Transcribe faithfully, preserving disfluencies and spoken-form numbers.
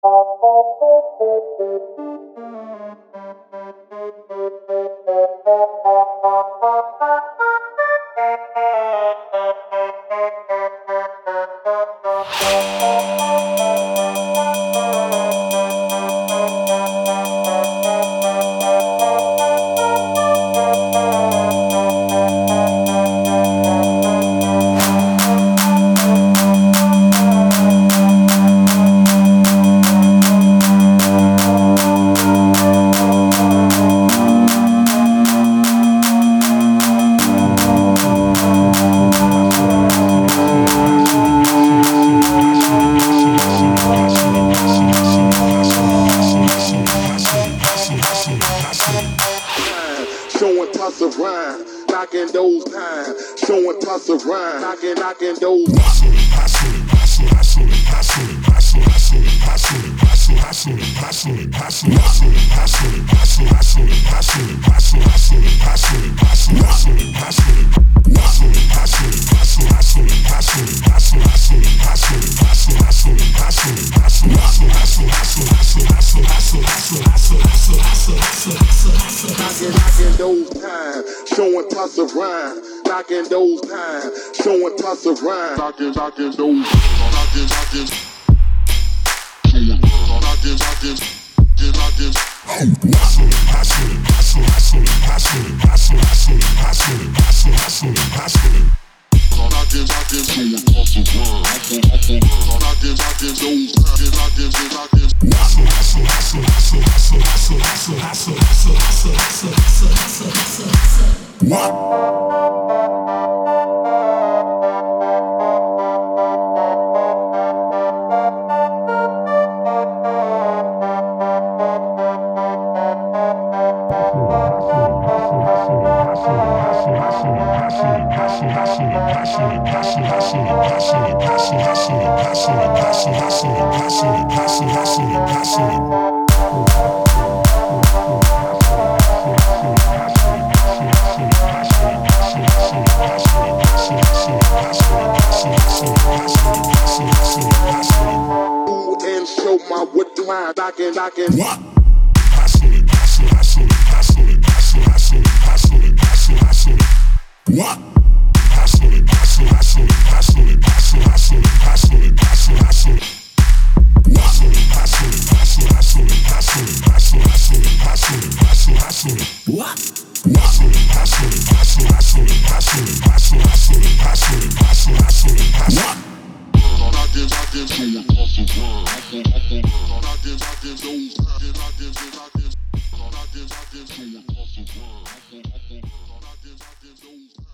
Showing toss of rhyme, knocking those nine. Showing toss of rhyme, knocking, knocking those. Knocking those time, showing toss of rhyme, knocking those time, showing toss of rhyme, knocking, knocking those, knocking, knocking, knocking, knocking, knocking, knocking. Knocking, knocking, showing toss of rhyme, knocking, knocking those, knocking, knocking, knocking. And show my wood line, knocking, knocking. What? What? What?